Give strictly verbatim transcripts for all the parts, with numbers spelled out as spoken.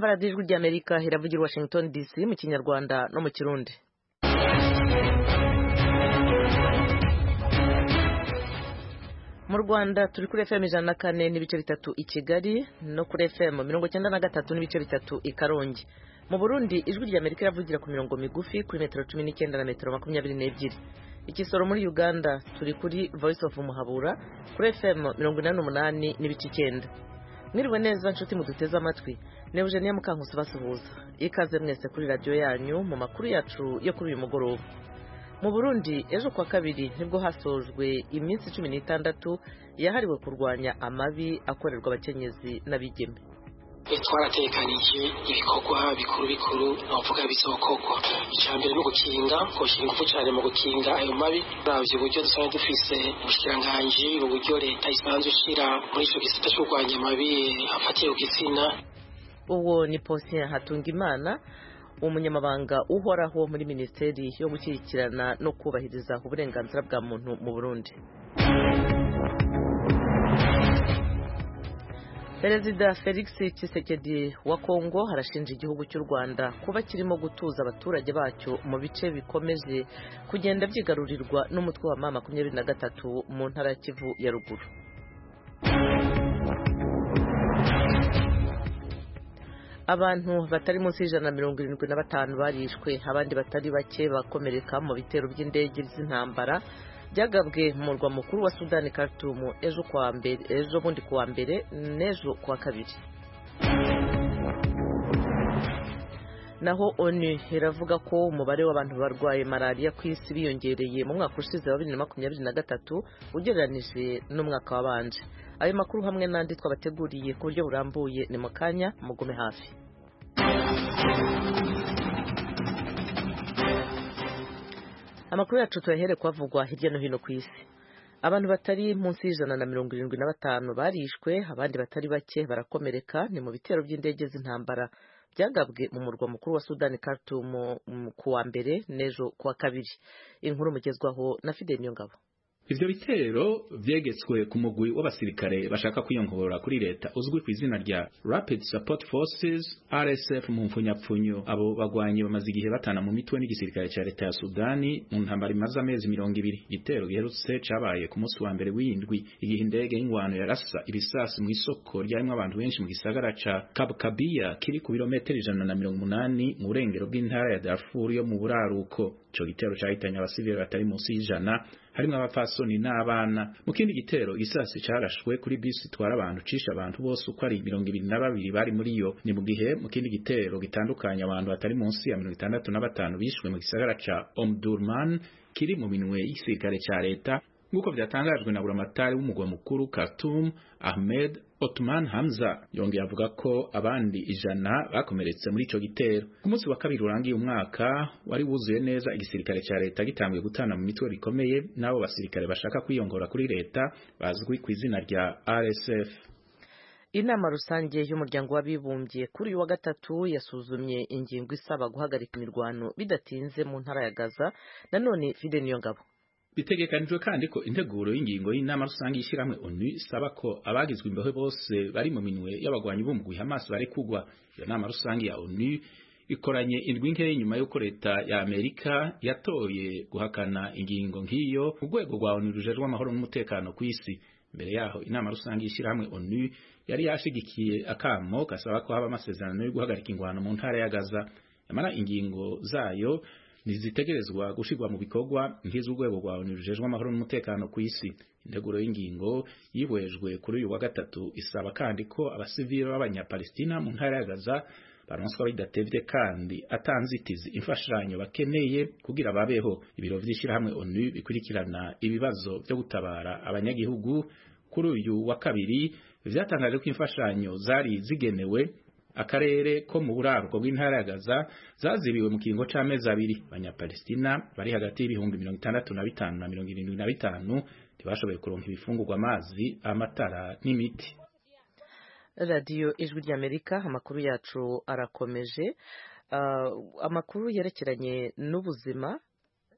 murumva radiyo ijwi ry'Amerika iravugira Washington D C mu kinyarwanda no mu kirundi. Mu Rwanda turi kuri F M ijana na kane n'ibice bitatu i Kigali no kuri F M mirongo icyenda na gatatu n'ibice bitatu i Karongi. Mu Burundi ijwi ry'Amerika iravugira ku mirongo migufi kuri metero cumi n'icyenda na metero makumyabiri n'ebyiri. Ikisoro muri Uganda turi kuri Voice of Muhabura kuri F M mirongo inani n'umunani n'ibice icyenda. Mwiriwe neza nshuti muduteze amatwi. Ne Eugenia Mukankusi basuhuza. Ikaze mwese kuri radio yanyu mu makuru yacu yo kuri uyu mugoroba. Mu Burundi ejo kwa kabiri nibwo hasojwe iminsi cumi n'itandatu yahariwe kurwanya amabi akorerwa abakenyezi n'abigeme. Twaratekanije ibikorwa bikuru bikuru navuga bizokorwa. Icambere no gukinga koshira ingufu cyane mu gukinga ayo mabi bavye uburyo dusanzwe dufise ubushiranganje uburyo leta isanzwe ishira muri ico gisata cyo kurwanya amabi afatiye ku gitsina. Uwo ni Posien Hatungimana, umunyamabanga uhoraho muri Minisiteri yo gushyigikirana no kubahiriza uburenganzira bwa muntu mu Burundi. Perezida Felix Tshisekedi wa Kongo harashinja igihugu cy'u Rwanda kuba kirimo gutuza abaturage bacyo mu bice bikomeje kugenda byigarurirwa n'umutwe wa mama makumyabiri na gatatu mu ntara ya Kivu ya ruguru. Abantu batari munsi y'ijana na mirongo irindwi na batanu barishwe, abandi batari bake bakomereka mu bitero by'indege z'intambara byagabwe mu murwa mukuru wa Sudani Khartoum ejo kwa mbere ejo bundi kuwa mbere n'ejo kwa kabiri. Naho ONU iravuga ko umubare w'abantu barwaye malaria ku isi biyongereye mu mwaka ushize wa bibiri na makumyabiri na gatatu ugereranije n'umwaka wabanje. Ayo makuru hamwe n'andi twabateguriye ku buryo burambuye ni mu kanya mugume hafi. Amakuru yacu tuyahere kwavugwa hirya no hino ku isi. Abantu batari munsi y'ijana na mirongo irindwi na batanu barishwe, abandi batari bake barakomereka ni mu bitero by'indege z'intambara byagabwe mu murwa mukuru wa Sudani Khartoum kuwa mbere n'ejo kuwa kabiri. Inkuru mugezwaho na Fidel Nyongabo. Ivyo bitero vyegetswe ku mugwi w'abasirikare bashaka kwiyongora kuri leta uzwi ku izina rya Rapid Support Forces R S F mu mfunyapfunyo. Abo bagwanyi bamaze igihe batana mu mitwe n'igisirikare ca leta ya Sudani mu ntambara imaze amezi mirongo ibiri. Igitero giherutse cabaye ku munsi wa mbere w'indwi igihe indege y'ingwano yarasa ibisasi mu isoko ryarimo abantu benshi mu gisagara ca Kabkabiya kiri ku birometero ijana na mirongo umunani mu burengero bw'intara ya Darfur yo mu buraruko. Ico gitero cahitanye abasivili batari munsi y'ijana harimwo abapfasoni n'abana. Mu kindi gitero igisasi carashwe kuri bisi itwara abantu cisha abantu bose uko ari mirongo ibiri na babiri bari muri yo. Ni mu gihe mu kindi gitero gitandukanye abantu batari munsi ya mirongo itandatu na batanu bishwe mu gisagara ca Omdurman kiri mu minwe y'igisirikare ca leta nk'uko vyatangajwe na buramatari w'umugwa mukuru Khartoum Ahmed Otman Hamza. Yongeye avuga ko abandi ijana bakomeretse muri ico gitero. Ku munsi wa kabiri urangiye umwaka wari wuzuye neza igisirikare ca leta gitanguye gutana mu mitwe rikomeye n'abo basirikare bashaka kwiyongora kuri leta bazwi ku izina rya R S F. Inama rusange y'umuryango w'abibumbye kuri uyu wa gatatu yasuzumye ingingo isaba guhagarika imirwano bidatinze mu ntara ya Gaza. Nanone Fidel Nyongabo. Bitegekanijwe kandi ko integuro y'ingingo y'inama rusange y'ishyirahamwe ONU isaba ko abagizwe imbohe bose bari mu minwe y'abagwanyi b'umugwi Hamas bari kugwa. Iyo nama rusange ya ONU ikoranye indwi nke nyuma y'uko leta ya Amerika yatoye guhakana ingingo nk'iyo mu rwego rwa ONU rujejwe amahoro n'umutekano ku isi. Mbere yaho inama rusange y'ishyirahamwe ONU yari yashigikiye akamo gasaba ko haba amasezerano yo guhagarika ingwano mu ntara ya Gaza. Yamara ingingo zayo nizitegerezwa gushirwa mu bikorwa nk'iz'urwego rwa ONU rujejwe amahoro n'umutekano ku isi. Integuro y'ingingo yihwejwe kuri uyu wa gatatu isaba kandi ko abasivili b'abanyapalestina mu ntara ya Gaza baronswa bidatevye kandi atanzitizi imfashanyo bakeneye kugira babeho. Ibiro vy'ishyirahamwe ONU bikurikirana ibibazo byo gutabara abanyagihugu kuri uyu wa kabiri vyatangaje ko imfashanyo zari zigenewe akarere ko mu buraruko bw'intara ya Gaza zazibiwe mu kingo c'amezi abiri. Abanyapalestina bari hagati y'ibihumbi mirongo itandatu na bitanu na mirongo irindwi na bitanu ntibashoboye kuronka ibifungurwa, amazi, amatara n'imiti. Radio Ijwi ry'Amerika, amakuru yacu arakomeje. Uh, amakuru yerekeranye n'ubuzima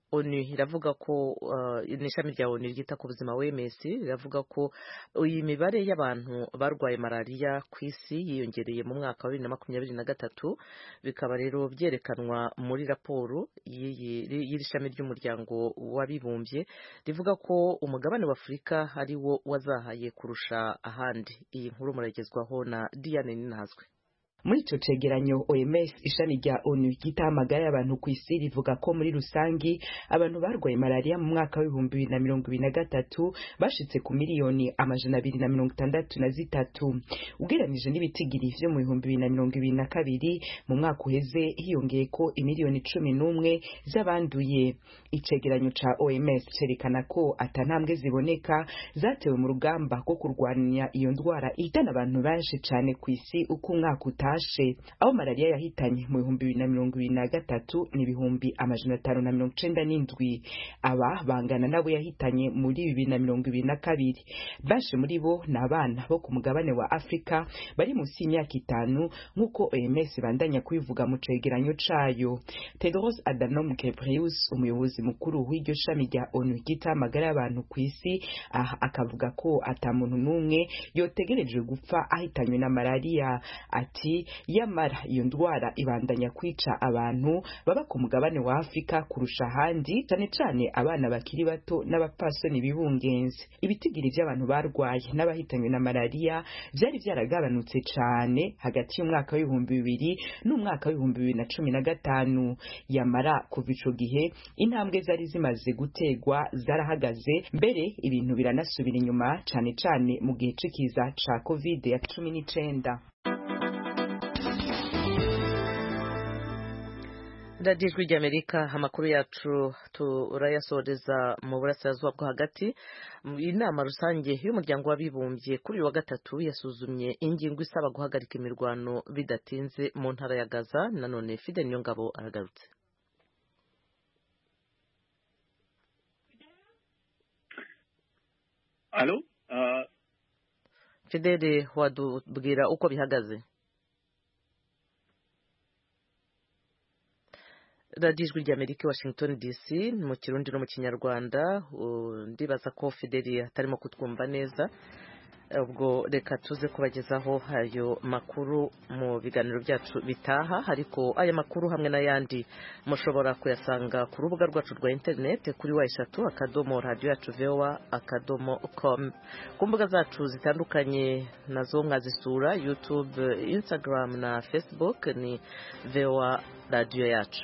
onu iravuga ko uh, n'ishami rya onu ryita ku buzima O M S riravuga ko iyi mibare y'abantu barwaye malariya ku isi yiyongereye mu mwaka wa bibiri na makumyabiri na gatatu, bikaba rero byerekanwa muri raporo y'iri shami ry'umuryango w'abibumbye rivuga ko umugabane wa Afurika ari wo wazahaye kurusha ahandi. Iyi nkuru muragezwaho na Diane Ninazwe. Muri ico cegeranyo O M S ishami rya onu ryita amagara y'abantu ku isi rivuga ko muri rusangi abantu barwaye malaria mu mwaka w'ibihumbi bibiri na mirongo ibiri na gatatu bashitse ku miliyoni amajana abiri na mirongo itandatu na zitatu, ugereranije n'ibitigiri vyo mu bihumbi bibiri na mirongo ibiri na kabiri. Mu mwaka uheze hiyongeye ko imiliyoni cumi n'umwe z'abanduye. Icegeranyo ca O M S cerekana ko atantambwe ziboneka zatewe mu rugamba rwo kurwanya iyo ndwara ihitana abantu benshi cane ku isi uko umwaka utashe. Aho malaria yahitanye mu bihumbi bibiri na mirongo ibiri na gatatu ni ibihumbi amajana atanu na mirongo icenda n'indwi. Aba bangana nabo yahitanye muri bibiri na mirongo ibiri na kabiri. Benshi muri bo ni abana bo ku mugabane wa Afrika bari munsi y'imyaka itanu nk'uko O M S bandanya kubivuga mu cegeranyo cayo. Tedros Adhanom Ghebreyesus, umuyobozi mukuru w'iryo shami rya onu ryita amagara y'abantu ku isi, aha akavuga ko ata muntu n'umwe yotegerejwe gupfa ahitanywe na malaria. Ati yamara iyo ndwara ibandanya kwica abantu baba ku mugabane wa Afrika kurusha ahandi, cyane cyane abana bakiri bato n'abapfasoni bibungenze. Ibitigiri by'abantu barwaye n'abahitanywe na malaria byari byaragabanutse cyane hagati y'umwaka w'ibihumbi bibiri n'umwaka w'ibihumbi bibiri na cumi na gatanu. Yamara kuva ico gihe intambwe zari zimaze gutegwa zarahagaze, mbere ibintu biranasubira inyuma cyane cyane mu gihe c'ikiza ca covid ya cumi n'icenda. Radio Ijwi ry'Amerika, amakuru yacu turayasoreza mu burasirazuba bwo hagati. Inama rusange y'umuryango w'abibumbye kuri uyu wa gatatu yasuzumye ingingo isaba guhagarika imirwano bidatinze mu ntara ya Gaza. Nanone Fidel Niyongabo aragarutse. Allo? Uh... Fidel, wadubwira uko bihagaze? Radio Ijwi ry'Amerika, Washington D C, mu Kirundi no mu Kinyarwanda. Ndibaza ko Fideli atarimo kutwumva neza, ubwo reka tuze kubagezaho ayo makuru mu biganiro byacu bitaha. Ariko aya makuru hamwe n'ayandi mushobora kuyasanga ku rubuga rwacu rwa internet kuri wa eshatu akadomo radio yacu voa akadomo com. Ku mbuga zacu zitandukanye nazo mwazisura: YouTube, Instagram na Facebook ni voa radio yacu.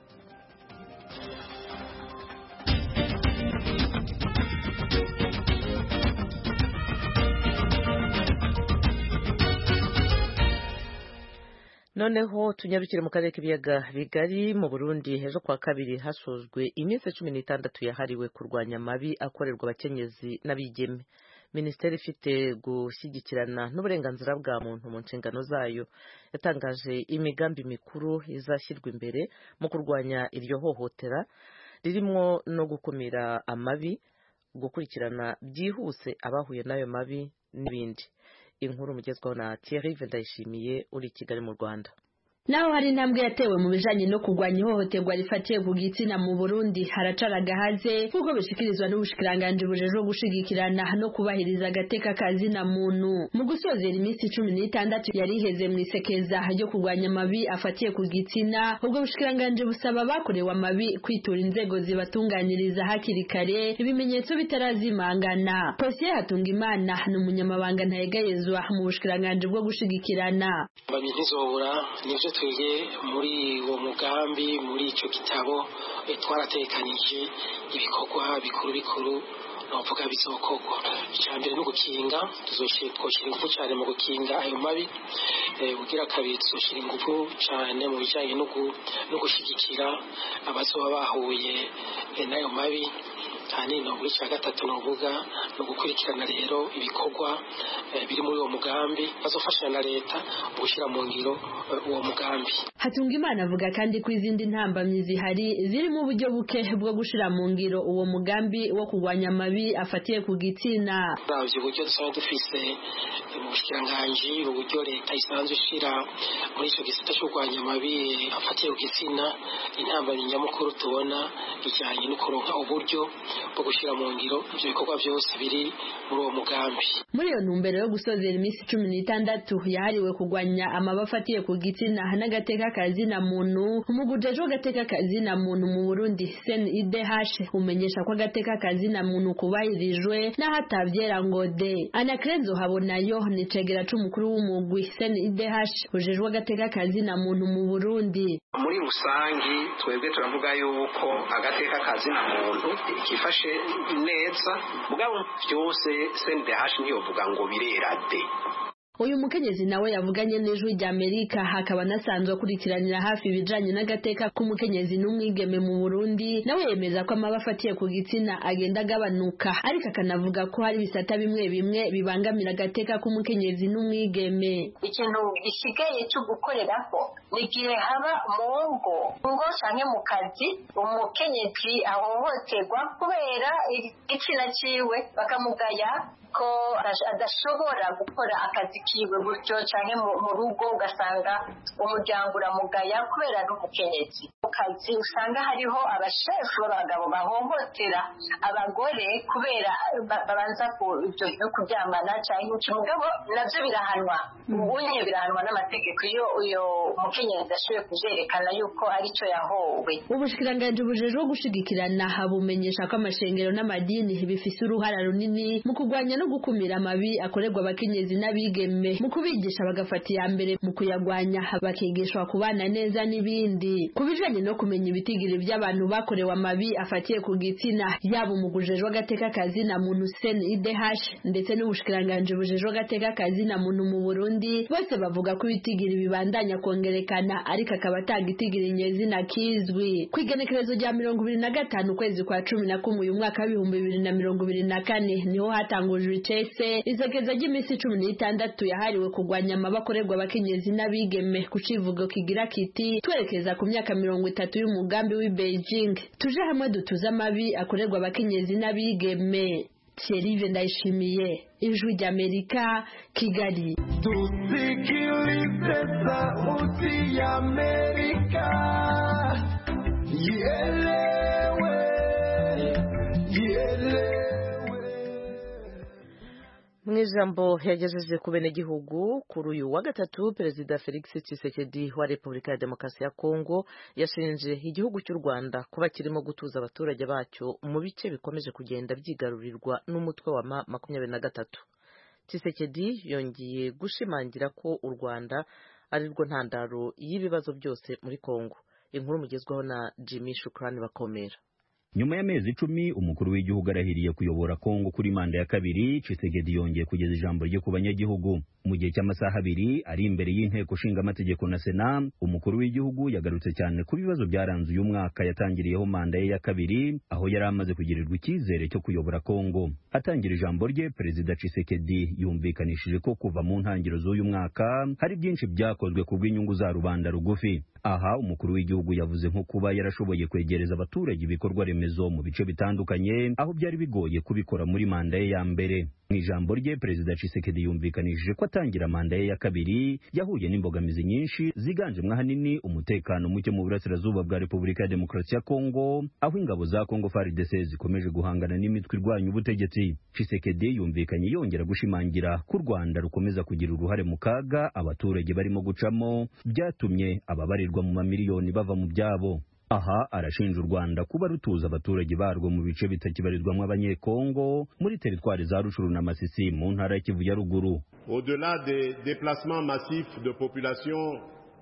Noneho tunyarukire mu karere k'ibiyaga bigari. Mu Burundi ejo kwa kabiri hasojwe iminsi cumi n'itandatu yahariwe kurwanya amabi akorerwa abakenyezi n'abigeme. Minisiteri ifite gushyigikirana n'uburenganzira bwa muntu mu nshingano zayo yatangaje imigambi mikuru izashyirwa imbere mu kurwanya iryo hohotera, ririmo no gukumira amabi, gukurikirana byihuse abahuye n'ayo mabi n'ibindi. Inkuru mugezwaho na Thierry Vendayishimiye uri Kigali mu Rwanda. Naho hari intambwe yatewe mu bijanye no kurwanya ihohoterwa rifatiye ku gitsina mu Burundi, haracaraga haze kuko bishikirizwa n'ubushikiranganje bujejwe gushigikirana no kubahiriza agateka kazina muntu. Mu gusozera iminsi cumi n'itandatu yari iheze mu isekeza ryo kurwanya amabi afatiye ku gitsina, ubwo bushikiranganje busaba bakorewe amabi kwitura inzego zibatunganyiriza hakiri kare ibimenyetso bitarazimangana. Posiye Hatungimana ni umunyamabanga ntayegayezwa mu bushikiranganje bwo gushigikirana. Babintizobura nivyo twege muri uwo mugambi, muri ico gitabo twaratekanije ibikorwa bikuru bikuru novuga bizokorwa. Icambere no gukinga, tuzoshira twoshira ingufu cyane mu gukinga ayo mabi. Ugira kabiri tuzoshira ingufu cyane mu bijanye no gushigikira abazoba bahuye n'ayo mabi. Kandi no muri cya gatatu novuga no gukurikirana rero ibikorwa biri muri uwo mugambi bazofashanya na leta gushyira mu ngiro uwo mugambi. Hatungimana avuga kandi ko izindi ntambamyi zihari zirimo uburyo buke bwo gushira mu ngiro uwo mugambi wo kurwanya amabi afatiye ku gitsina. Bavye uburyo dusanzwe dufise mu bushikiranganje, uburyo leta isanzwe ishira muri ico gisata cyo kurwanya amabi afatiye ku gitsina, intambamyi nyamukuru tubona ijanye no kuronka uburyo bwo gushira mu ngiro ivyo bikorwa byose biri muri uwo mugambi. Muri iyo ntumbero yo gusozera iminsi cumi n'itandatu yahariwe kurwanya amabi afatiye ku gitsina n'agateka kazina muntu, umugujejwe agateka kazina muntu mu Burundi C N I D H umenyesha ko agateka kazina muntu kubahirijwe n'ahatavyera ngo de. Anakrenzo habonayo ni cegera c'umukuru w'umugwi C N I D H ujejwe agateka kazina muntu mu Burundi. Muri rusangi twebwe turavuga yuko agateka kazina muntu kifashe neza, mugabo byose C N I D H ntiyovuga ngo birera de. Uyu mukenyezi nawe yavuganye n'ijwi rya Amerika, hakaba nasanzwe akurikiranira hafi ibijanye n'agateka k'umukenyezi n'umwigeme mu Burundi. Nawe yemeza ko amabi afatiye ku gitsina agenda agabanuka, ariko akanavuga ko hari bisata bimwe bimwe bibangamira agateka k'umukenyezi n'umwigeme. Ikintu gisigaye cyo gukoreraho ni igihe haba mu ngo ngo canke mu kazi umukenyezi ahohoterwa kubera igitsina ciwe, bakamugaya ko adashobora gukora akazi kiwe gutyo canke mu rugo, ugasanga umuryango uramugaya kubera n'umukenyezi. Mu kazi usanga hariho abashefu b'abagabo bahohotera abagore kubera babanza ivyo kuryamana canke umugabo, navyo birahanwa. Ubunye birahanwa n'amategeko iyo uyo mukenyezi ashoboye kuvyerekana yuko arico yahowe. Ubushikiranganje bujejwe gushigikirana habumenyesha ko amashengero n'amadini bifise uruhara runini mu kurwanya no gukumira amabi akorerwa abakenyezi n'abigeme, mu kubigisha bagafata iya mbere mu kuyagwanya, bakigishwa kubana neza n'ibindi. Kubijanye no kumenya ibitigiri by'abantu bakorewe amabi afatiye ku gitsina, yaba umugujejwe agateka kazina muntu C N I D H ndetse n'ubushikiranganje bujejwe agateka kazina muntu mu Burundi, bose bavuga ko ibitigiri bibandanya kongerekana, ariko akaba atagitigiri nyezina kizwi. Kwigenekerezo rya mirongo ibiri na gatanu ukwezi kwa cumi na kumwe uyu mwaka w'ibihumbi bibiri na mirongo ibiri na kane niho hatangujwe icese izageza ry'iminsi cumi n'itandatu yahariwe kurwanya amabi akorerwa abakenyezi n'abigeme, ku civugo kigira kiti twerekeza ku myaka mirongo itatu y'umugambi w'i Beijing, tuje hamwe dutuze amabi akorerwa abakenyezi n'abigeme. Thierry Ndayishimiye, Ijwi ry'Amerika, Kigali. Tusikilize sauti ya Amerika, ielewe, ielewe. Mu ijambo yagejeje ku benegihugu kuri uyu wa gatatu, Perezida Felix Tshisekedi wa Repubulika ya Demokarasi ya Kongo yashinje igihugu cy'u Rwanda kuba kirimo gutuza abaturage bacyo mu bice bikomeje kugenda byigarurirwa n'umutwe wa ma makumyabiri na gatatu. Tshisekedi yongeye gushimangira ko u Rwanda ari rwo ntandaro y'ibibazo byose muri Kongo. Inkuru mugezwaho na Jimmy Shukrani Bakomera. Nyuma y'amezi icumi umukuru w'igihugu arahiriye kuyobora Kongo kuri manda ya kabiri, Tshisekedi yongeye kugeza ijambo rye ku banyagihugu. Mu gihe cy'amasaha abiri ari imbere y'inteko nshinga amategeko na Sena, umukuru w'igihugu yagarutse cyane ku bibazo byaranze uyu mwaka yatangiriyeho manda ye ya kabiri, aho yari amaze kugirirwa icyizere cyo kuyobora Kongo. Atangira ijambo rye, Perezida Tshisekedi yumvikanishije ko kuva mu ntangiriro z'uyu mwaka hari byinshi byakozwe ku bw'inyungu za rubanda rugufi. Aha umukuru w'igihugu yavuze nko kuba yarashoboye kwegereza abaturage ibikorwa remezo mu bice bitandukanye, aho byari bigoye kubikora muri manda ye ya mbere. Mu ijambo rye, Perezida Tshisekedi yumvikanishije ko atangira manda ye ya kabiri yahuye n'imbogamizi nyinshi ziganjemo ahanini umutekano muke mu burasirazuba bwa Repubulika ya Demokarasi ya Kongo, aho ingabo za Kongo F A R D C zikomeje guhangana n'imitwe irwanya ubutegetsi. Tshisekedi yumvikanye yongera gushimangira ko u Rwanda rukomeza kugira uruhare mu kaga abaturage barimo gucamo, byatumye ababarirwa mu mamiliyoni bava mu byabo. Aha arashinja u Rwanda kuba rutuza abaturage barwo mu bice bitakibarizwamo abanyekongo muri teritwari za Rushuru na Masisi mu ntara ya Kivu ya ruguru. Au-delà des déplacements massifs de population,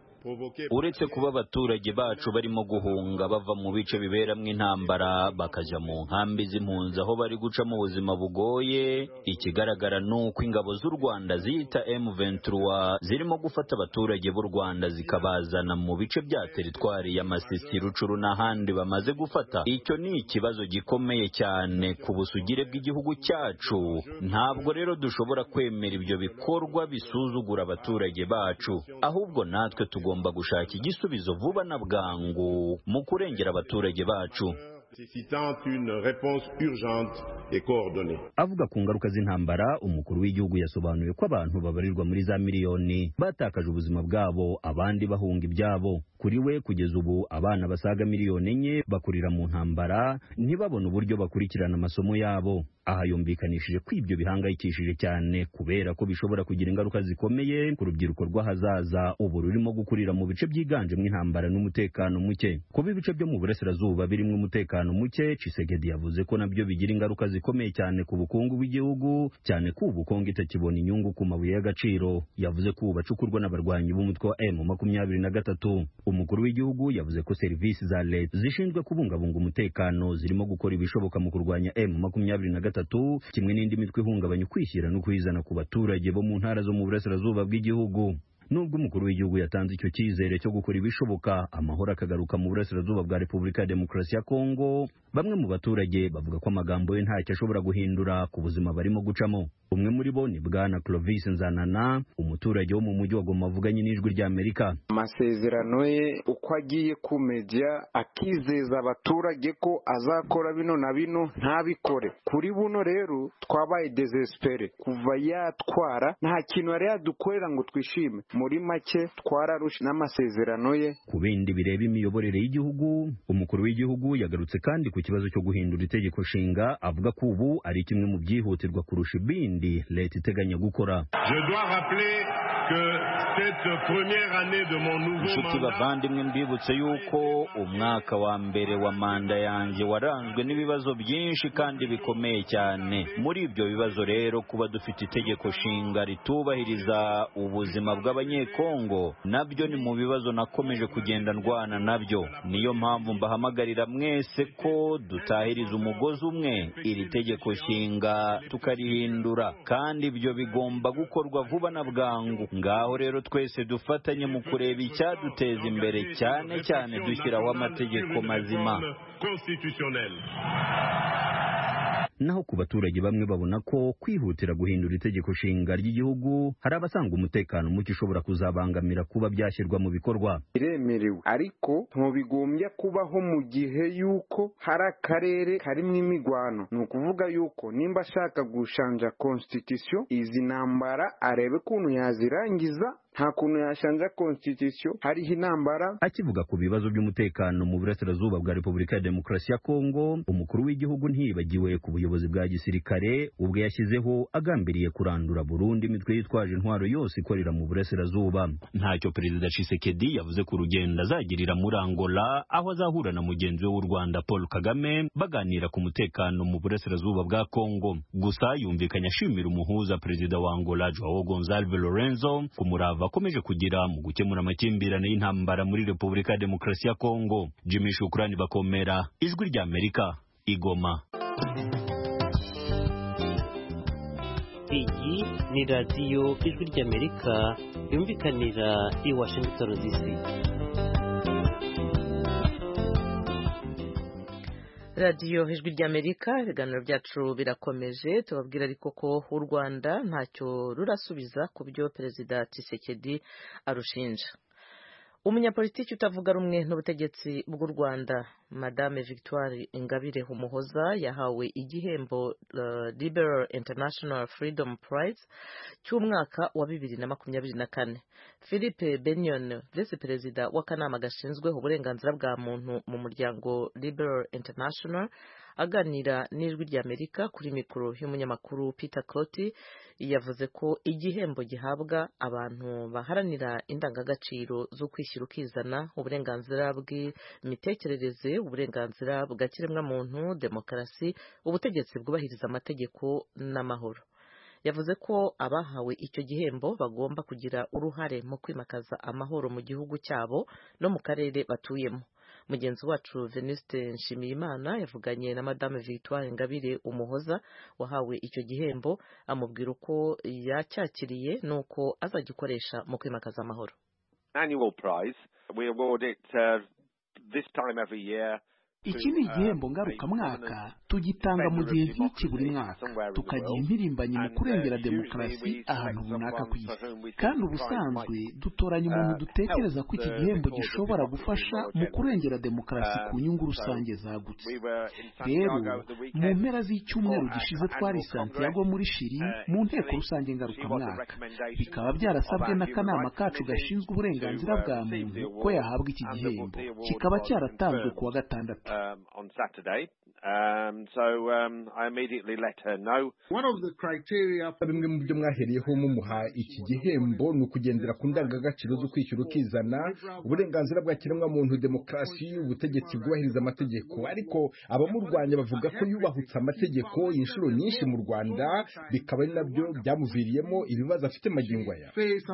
uretse kuba abaturage bacu barimo guhunga bava mu bice biberamwo intambara bakaja mu nkambi z'impunzi aho bari guca mu buzima bugoye, ikigaragara nuko ingabo z'u Rwanda zita M vingt-trois zirimo gufata abaturage b'u Rwanda zikabazana mu bice bya teritwari ya Masisi, Rucuru n'ahandi bamaze gufata. Icyo ni ikibazo gikomeye cyane ku busugire bw'igihugu cyacu. Ntabwo rero dushobora kwemera ibyo bikorwa bisuzugura abaturage bacu, ahubwo natwe tugomba tugomba gushaka igisubizo vuba na bwangu mu kurengera abaturage bacu. Nécessitant une réponse urgente et coordonnée. Avuga ku ngaruka z'intambara, umukuru w'igihugu yasobanuye ko abantu babarirwa muri za miliyoni batakaje ubuzima bwabo, abandi bahunga ibyabo. Kuri we kugeza ubu abana basaga miliyoni enye bakurira mu ntambara, ntibabone uburyo bakurikirana amasomo yabo. Aha yumvikanishije ko ibyo bihangayikishije cyane kubera ko bishobora kugira ingaruka zikomeye ku rubyiruko rw'ahazaza ubu rurimo gukurira mu bice byiganjemo intambara n'umutekano muke. Kuba ibice byo mu burasirazuba birimo umutekano muke, Tshisekedi yavuze ko nabyo bigira ingaruka zikomeye cyane ku bukungu bw'igihugu, cyane ko ubukungu itakibona inyungu ku mabuye y'agaciro. Yavuze ko bacukurwa n'abarwanyi b'umutwe wa M makumyabiri na gatatu. Umukuru w'igihugu yavuze ko serivisi za leta zishinzwe kubungabunga umutekano zirimo gukora ibishoboka mu kurwanya M makumyabiri na gatatu, kimwe n'indi mitwe ihungabanya ukwishyira no kwizana ku baturage bo mu ntara zo mu burasirazuba bw'igihugu. Nubwo umukuru w'igihugu yatanze icyo cyizere cyo gukora ibishoboka amahoro akagaruka mu burasirazuba bwa Repubulika ya Demokarasi ya Kongo, bamwe mu baturage bavuga ko amagambo ye ntacyo ashobora guhindura ku buzima barimo gucamo. Umwe muri bo ni Bwana Clovis Nzanana, umuturage wo mu mujyi wa Goma avuganye n'ijwi rya Amerika. Amasezerano ye uko agiye ku media akizeza abaturage ko azakora bino na bino ntabikore. Kuri buno rero twabaye desespere kuva yatwara, nta kintu yari yadukorera ngo twishime. Muri make twararushe n'amasezerano ye. Ku bindi bireba imiyoborere y'igihugu, umukuru w'igihugu yagarutse kandi ku kibazo cyo guhindura itegeko nshinga, avuga ko ubu ari kimwe mu byihutirwa kurusha ibindi leta iteganya gukora. Je dois rappeler que cette première année de mon nouveau mandat. Inshuti bavandimwe, mbibutse yuko umwaka wa mbere wa manda yanjye waranzwe n'ibibazo byinshi kandi bikomeye cyane. Muri ibyo bibazo rero, kuba dufite itegeko nshinga ritubahiriza ubuzima bw'abanyekongo nabyo ni mu bibazo nakomeje kugenda ndwana nabyo. Niyo mpamvu mbahamagarira mwese ko dutahiriza umugozi umwe iri tegeko nshinga tukarihindura, kandi ibyo bigomba gukorwa vuba na bwangu. Ngaho rero twese dufatanye mu kureba icyaduteza imbere, cyane cyane dushyiraho amategeko mazima. Naho ku baturage bamwe babona ko kwihutira guhindura itegeko nshinga ry'igihugu hari abasanga umutekano muke ushobora kuzabangamira kuba byashyirwa mu bikorwa. Iremerewe, ariko ntubigombya kubaho mu gihe yuko hari akarere karimo imigwano. Ni ukuvuga yuko nimba ashaka gushanja constitution, izi ntambara arebe kuntu yazirangiza. Nta kuntu yashanja constitution hariho intambara. Akivuga ku bibazo by'umutekano mu burasirazuba bwa Repubulika ya Demokarasi ya Kongo, umukuru w'igihugu ntiyibagiwe ku buyobozi bwa gisirikare ubwo yashyizeho agambiriye kurandura burundu imitwe yitwaje intwaro yose ikorera mu burasirazuba. Ntacyo Perezida Tshisekedi yavuze ku rugendo azagirira muri Angola, aho azahura na mugenzi we w'u Rwanda Paul Kagame baganira ku mutekano mu burasirazuba bwa Kongo. Gusa yumvikanye ashimira umuhuza Perezida wa Angola Joao Gonçalves Lorenzo ku murava bakomeje kugira mu gukemura amakimbirane y'intambara muri Repubulika ya Demokarasi ya Kongo. Jimmy Shukrani Bakomera, ijwi rya Amerika, Igoma. Iyi ni radiyo ijwi rya Amerika yumvikanira i Washington D C. radiyo ijwi ry'Amerika, ibiganiro byacu birakomeje. Tubabwira ariko ko u Rwanda ntacyo rurasubiza ku byo Perezida Tshisekedi arushinja. Umunyapolitiki utavuga rumwe n'ubutegetsi bw'u Rwanda, Madame Victoire Ingabire Umuhoza, yahawe igihembo uh, Liberal International Freedom Prize cy'umwaka wa bibiri na makumyabiri na kane. Philippe Benyon, Vice Perezida w'akanama gashinzwe uburenganzira bwa muntu mu muryango Liberal International, aganira n'ijwi ry'Amerika kuri mikoro y'umunyamakuru Peter Cloti, yavuze ko igihembo gihabwa abantu baharanira indangagaciro zo kwishyira ukizana, uburenganzira bw'imitekerereze, uburenganzira bwa kiremwamuntu, demokarasi, ubutegetsi bwubahiriza amategeko n'amahoro. Yavuze ko abahawe icyo gihembo bagomba kugira uruhare mu kwimakaza amahoro mu gihugu cyabo no mu karere batuyemo. Mugenzi wacu Venuste Nshimiyimana yavuganye na Madame Victoire Ingabire Umuhoza wahawe icyo gihembo, amubwira uko yacyakiriye nuko azagikoresha mu kwimakaza amahoro. Annual prize, we award it uh, this time every year iki ni igihembo ngarukamwaka tugitanga mu gihe nk'iki buri mwaka tukagiha impirimbanyi mu kurengera demokarasi ahantu runaka ku isi kandi ubusanzwe dutoranya umuntu dutekereza ko iki gihembo gishobora gufasha mu kurengera demokarasi ku nyungu rusange zagutse. Rero mu mpera z'icyumweru gishize twari i Santiago muri Chili mu nteko rusange ngarukamwaka bikaba byarasabwe n'akanama kacu gashinzwe uburenganzira bwa muntu ko yahabwa iki gihembo kikaba cyaratanzwe ku wa gatandatu. Um, so um, I immediately let her know. One of the criteria bimwe mu byo mwahereyeho mumuha iki gihembo ni ukugendera ku ndangagaciro zo kwishyura ukizana, uburenganzira bwa kiremwamuntu, demokarasi, ubutegetsi bwubahiriza amategeko. Ariko abamurwanya bavuga ko yubahutse amategeko inshuro nyinshi mu Rwanda bikaba ari nabyo byamuviriyemo ibibazo afite magingo aya.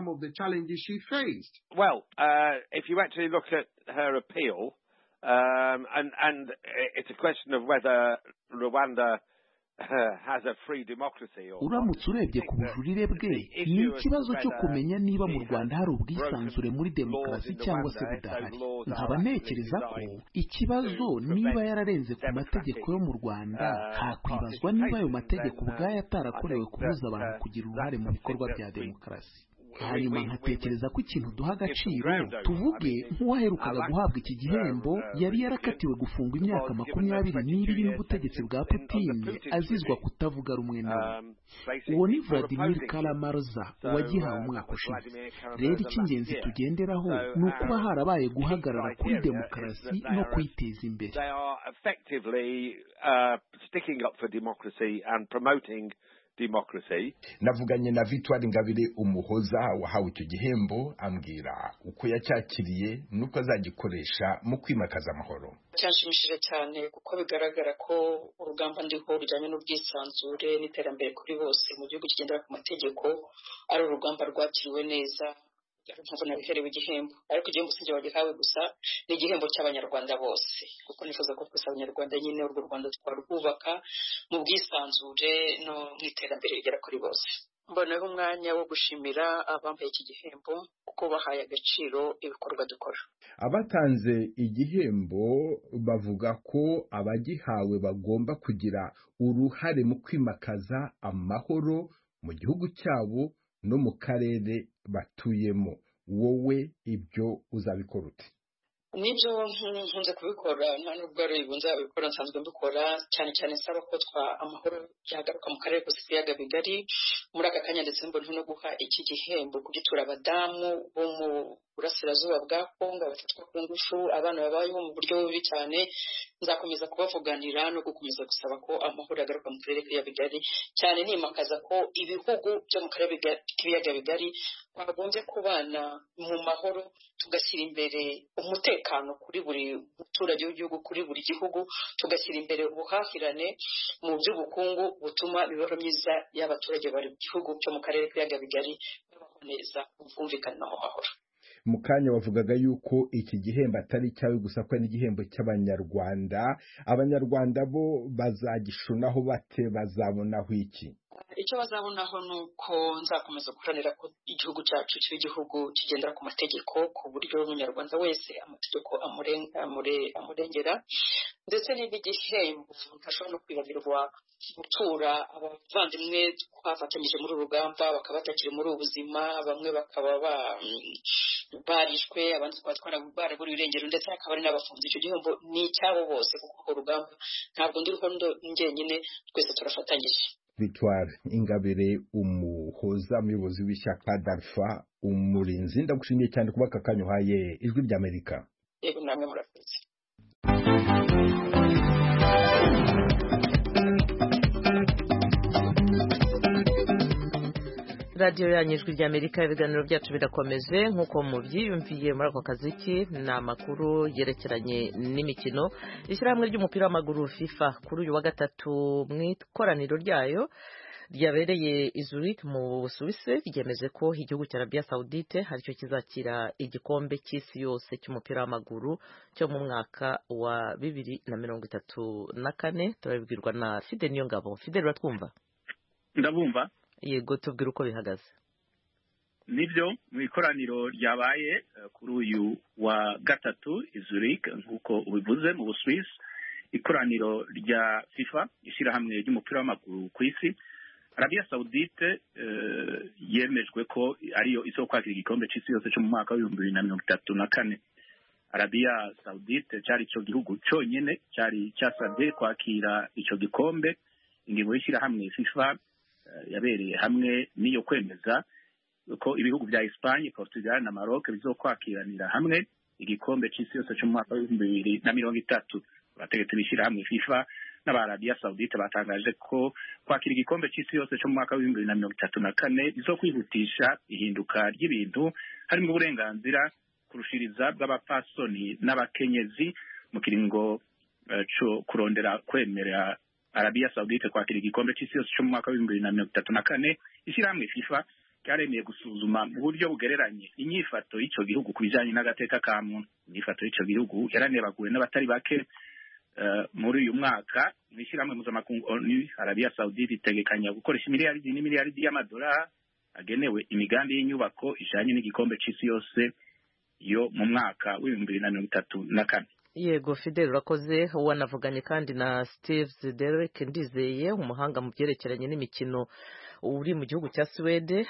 Well, uh, if you actually look at her appeal, Um, and, and it's a question of whether Rwanda uh, has a free democracy or uramutse urebye ku bujurire bwe ni ikibazo cyo kumenya niba mu Rwanda hari ubwisanzure muri demokarasi cyangwa se budahari. Nkaba ntekereza ko ikibazo niba yararenze ku mategeko yo mu Rwanda hakwibazwa niba ayo mategeko ubwayo atarakorewe kubuza abantu kugira uruhare mu bikorwa bya demokarasi. Hanyuma nkatekereza ko ikintu duha agaciro tuvuge nk'uwaherukaga guhabwa iki gihembo yari yarakatiwe gufungwa imyaka makumyabiri n'ibiri n'ubutegetsi bwa Putin azizwa kutavuga rumwe nawe. Uwo ni Vladimir Kara-Murza wagihawe umwaka ushize. Rero icy'ingenzi tugenderaho ni ukuba harabaye guhagarara kuri demokarasi no kwiteza imbere. Democracy. Navuganye na Victoire Ingabire Umuhoza wahawe icyo gihembo ambwira uko yacyakiriye nuko azagikoresha mu kwimakaza amahoro. Cyanshimishije cyane kuko bigaragara ko urugamba ndiho rujyanye n'ubwisanzure n'iterambere kuri bose mu gihugu kigendera ku mategeko ari urugamba rwakiriwe neza. Mpamvu nabiherewe igihembo ariko igihembo sinjye wagihawe gusa ni igihembo cy'abanyarwanda bose kuko nifuza ko twese abanyarwanda nyine urwo Rwanda twarwubaka mu bwisanzure no mu iterambere rigera kuri bose. Mboneho umwanya wo gushimira abambaye iki gihembo kuko bahaye agaciro ibikorwa dukora. Abatanze igihembo bavuga ko abagihawe bagomba kugira uruhare mu kwimakaza amahoro mu gihugu cyabo no mu karere batuyemo. Wowe ibyo uzabikora ute? Nibyo nkunze kubikora nta nubwo ari ibyo nzabikora nsanzwe mbikora cyane cyane nsaba ko twa amahoro yagaruka mu karere kose k'ibiyaga bigari. Muri aka kanya ndetse mbona no guha iki gihembo kugitura abadamu bo mu burasirazuba bwa Kongo bafatwa ku ngufu, abana babayeho mu buryo bubi cyane. Nzakomeza kubavuganira no gukomeza gusaba ko amahoro yagaruka mu karere k'ibiyaga bigari, cyane nimakaza ko ibihugu byo mu karere k'ibiyaga bigari twagombye kubana mu mahoro, tugashyira imbere umutekano kuri buri muturage w'igihugu, kuri buri gihugu, tugashyira imbere ubuhahirane mu by'ubukungu butuma imibereho myiza y'abaturage bari mu gihugu cyo mu karere k'ibiyaga bigari babaho neza, ubwumvikane n'amahoro. Mu kanya wavugaga yuko iki gihembo atari cyawe gusa ko n'igihembo cy'abanyarwanda. Abanyarwanda bo bazagishunaho bate, bazabonaho iki? Icyo bazabonaho ni uko nzakomeza guharanira ko igihugu cyacu kiba igihugu kigendera ku mategeko ku buryo umunyarwanda wese amategeko amurengera, ndetse n'igihembo ntashobora no kwibagirwa gutura abavandimwe twafatanyije muri uru rugamba bakaba batakiri muri ubu buzima, bamwe bakaba barishwe, abandi twaba baraburiwe irengero, ndetse hakaba hari n'abafunze. Icyo gihembo ni icyabo bose kuko urugamba ntabwo ndiriho njyenyine, twese turafatanyije. Victoire Ingabire Umuhoza, umuyobozi w'ishyaka Dalfa Umurinzi, ndagushimiye cyane kuba aka kanya uhaye Ijwi ry'Amerika. Yego namwe murakoze. radiyo yanyu Ijwi ry'Amerika, ibiganiro byacu birakomeje nk'uko mubyiyumviye muri ako kaziki. Ni amakuru yerekeranye n'imikino. Ishyirahamwe ry'umupira w'amaguru FIFA kuri uyu wa gatatu mu ikoraniro ryayo ryabereye i Zurich mu Busuwisi ryemeje ko igihugu cya Arabia Saudite aricyo kizakira igikombe cy'isi yose cy'umupira w'amaguru cyo mu mwaka wa bibiri na mirongo itatu na kane. Turabibwirwa na Fide Niyongabo. Fide, uratwumva? Ndabumva. Yego, tubwire uko bihagaze. Nibyo, mu ikoraniro ryabaye kuri uyu wa gatatu i Zurich nk'uko ubivuze mu Busuwisi, ikoraniro rya FIFA ishirahamwe ry'umupira w'amaguru ku isi, Arabia Saudite uh, yemejwe ko ariyo izokwakira igikombe c'isi yose cyo mu mwaka w'ibihumbi bibiri na mirongo itatu na kane. Arabia Saudite cyari ico gihugu cyonyene cyari cyasabye kwakira ico gikombe. Ingingo y'ishirahamwe FIFA uh, yabereye hamwe n'iyo kwemeza ko ibihugu vya Espagne, Portugal na Maroc bizokwakiranira hamwe igikombe c'isi yose cyo mu mwaka w'ibihumbi bibiri na mirongo itatu. Abategetsi b'ishirahamwe FIFA n'Arabia Saudite batangaje ko kwakira igikombe c'isi yose cyo mu mwaka w'ibihumbi bibiri na mirongo itatu na kane bizokwihutisha ihinduka ry'ibintu harimo uburenganzira kurushiriza bw'abapasoni n'abakenyezi mu kiringo uh, cyo kurondera kwemerera Arabia Saudite kwakira igikombe c'isi yose cyo mu mwaka w'ibihumbi bibiri na mirongo itatu na kane. Ishirahamwe FIFA ryaremeye gusuzuma mu buryo bugereranye inyifato y'ico gihugu ku bijanye n'agateka ka muntu. Inyifato y'ico gihugu yaranebaguwe n'abatari bake. Uh, muri uyu mwaka mwishirahamwe mpuzamakungu ONU, Arabia Saudite itegekanya gukoresha miliyaridi n'imiliyaridi y'amadolari agenewe imigambi y'inyubako ijanye n'igikombe c'isi yose yo mu mwaka w'ibihumbi bibiri na mirongo itatu na kane. Yego Fidel, urakoze. Wanavuganye kandi na Steve Derek Ndizeye, umuhanga mu byerekeranye n'imikino uri mu gihugu cya Swede.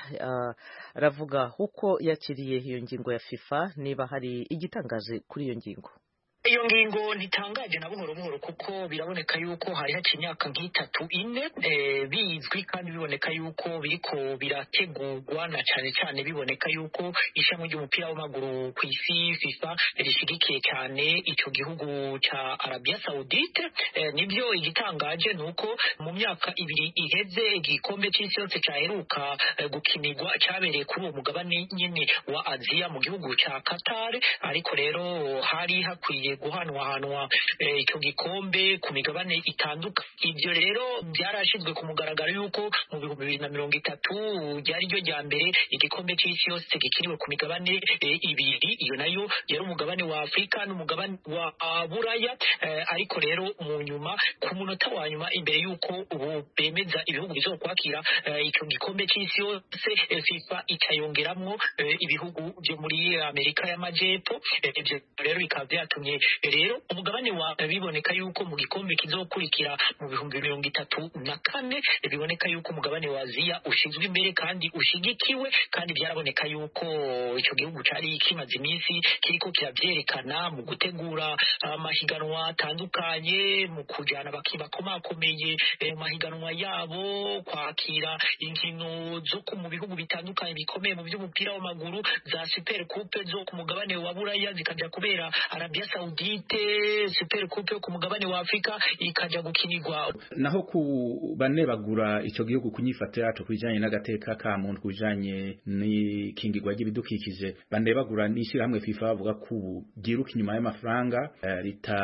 Aravuga uh, uko yakiriye iyo ngingo ya FIFA, niba hari igitangaje kuri iyo ngingo. Iyo ngingo ntitangaje na buhoro buhoro kuko biraboneka yuko hari haci imyaka nk'itatu ine e, bizwi kandi biboneka yuko biriko birategurwa na cyane cyane biboneka yuko ishamwe ry'umupira w'amaguru ku isi FIFA rishigikiye cyane ico gihugu ca Arabia Saudite. E, nibyo igitangaje nuko mu myaka ibiri iheze igikombe c'isi yose cyaheruka e, gukinirwa cyabereye kuri uwo mugabane nyine wa Aziya mu gihugu ca Qatar, ariko rero hari hakwiye guhanwahanwa icyo e, gikombe ku migabane itanduka. Ibyo rero byarashizwe ku mugaragaro yuko mu bihumbi bibiri na mirongo itatu ryari ryo rya mbere igikombe c'isi yose gikiniwe ku migabane e, ibiri. Iyo nayo yari umugabane wa Afrika n'umugabane wa uh, Buraya. E, ariko rero mu nyuma ku munota wa nyuma imbere yuko ubu bemeza ibihugu bizokwakira icyo e, gikombe c'isi yose e, FIFA ikayongeramwo e, ibihugu byo muri Amerika y'Amajepfo. Ibyo e, rero bikaba byatumye rero umugabane wa biboneka yuko mu gikombe kizokurikira mu bihumbi mirongo itatu na kane biboneka yuko umugabane wa Aziya ushizwe imbere kandi ushigikiwe, kandi byaraboneka yuko icyo gihugu cari kimaze iminsi kiriko kiravyerekana mu gutegura amahiganwa uh, atandukanye, mu kujana bakibakomakomeye mu mahiganwa yabo, kwakira inkino zo mu bihugu bitandukanye bikomeye mu by'umupira w'amaguru, za Super Coupe zo ku mugabane wa Buraya zikaja kubera Arabia Saudite, Super Coupe ku mugabane wa Afrika ikaja gukinirwa. Naho ku bane bagura ico gihugu kunyifato yacu kujanye n'agateka ka muntu kujanye ni kingirwa ry'ibidukikije, bande bagura nishira hamwe FIFA bavuga ko giruka inyuma y'amafaranga uh,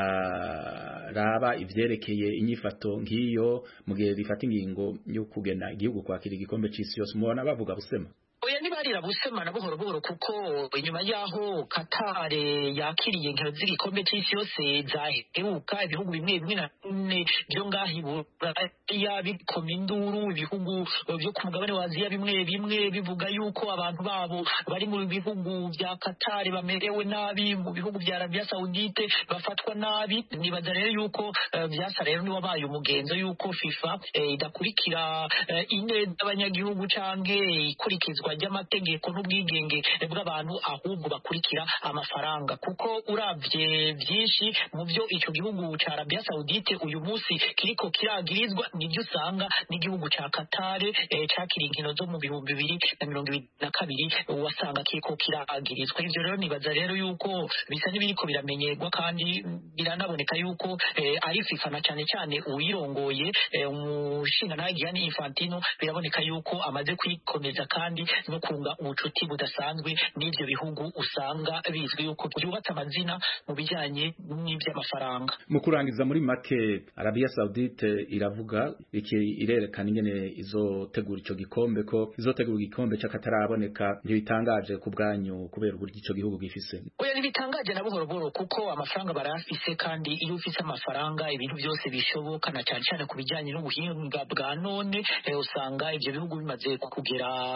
ritaraba ivyerekeye inyifato ngiyo mu gihe rifata ingingo yo kugena igihugu kwakira igikombe c'isi yose. Mubona bavuga busema oya nibarira busema na buhoro buhoro kuko inyuma yaho Qatar yakiriye inkino z'igikombe c'isi yose zaheruka ibihugu bimwe bimwe na bimwe byo ngahibura bikoma induru, ibihugu byo ku mugabane wa Aziya bimwe bimwe bivuga yuko abantu babo bari mu bihugu bya Qatar bamerewe nabi, mu bihugu bya Arabia Saudite bafatwa nabi. Nibaza rero yuko uh, byasa rero ni wabaye umugenzo yuko FIFA eh, idakurikira uh, ineza abanyagihugu canke ikurikizwa ry'amategeko n'ubwigenge bw'abantu, ahubwo bakurikira amafaranga. Kuko uravye byinshi mu byo icyo gihugu ca Arabia Saudite uyu munsi kiriko kiragirizwa nibyo usanga n'igihugu ca Qatar eh, cakiri inkino zo mu bihumbi bibiri na mirongo ibiri na kabiri wasanga kiriko kiragirizwa. Ivyo rero nibaza rero yuko bisa n'ibiriko biramenyerwa kandi biranaboneka yuko eh, ari FIFA na cyane cyane uyirongoye eh, umushinga nawe Gianni Infantino biraboneka yuko amaze kwikomeza kandi no kunga ubucuti budasanzwe n'ibyo bihugu usanga bizwi yuko byubatse amazina mu bijyanye n'iby'amafaranga. Mu kurangiza muri make, Arabia Saudite iravuga iki irerekana ingene izotegura ico gikombe ko izotegura igikombe cy'akataraboneka. Ntibitangaje ku bwanyu kubera uburyo ico gihugu gifise? Oya ntibitangaje na buhoro buhoro kuko amafaranga barafise, kandi iyo ufise amafaranga ibintu byose bishoboka, na cyane cyane ku bijyanye n'ubuhinga bwa none eh, usanga ibyo bihugu bimaze kugera kure.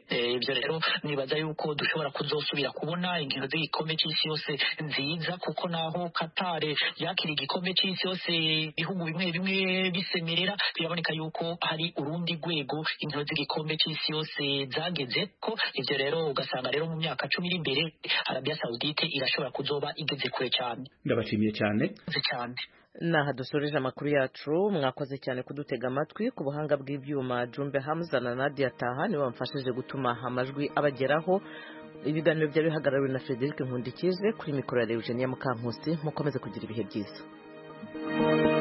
ibyo rero nibaza yuko dushobora kuzosubira kubona inkino z'igikombe cy'isi yose nziza kuko naho Qatar yakira igikombe cy'isi yose ibihugu bimwe bimwe bisemerera biraboneka yuko hari urundi rwego inkino z'igikombe cy'isi yose zageze ko ibyo rero ugasanga rero mu myaka cumi iri imbere Arabia Saudite irashobora kuzoba igeze kure cyane. Ndabashimiye cyane cyane naha dusoreje amakuru yacu mwakoze cyane kudutega amatwi ku buhanga bw'ibyuma Jumbe Hamza na Nadia Taha nibo bamfashije gutuma amajwi abageraho. Ibiganiro byari bihagarariwe na Frederic Nkundikize kuri mikoro ya Eugenia Mukankusi mukomeze kugira ibihe byiza.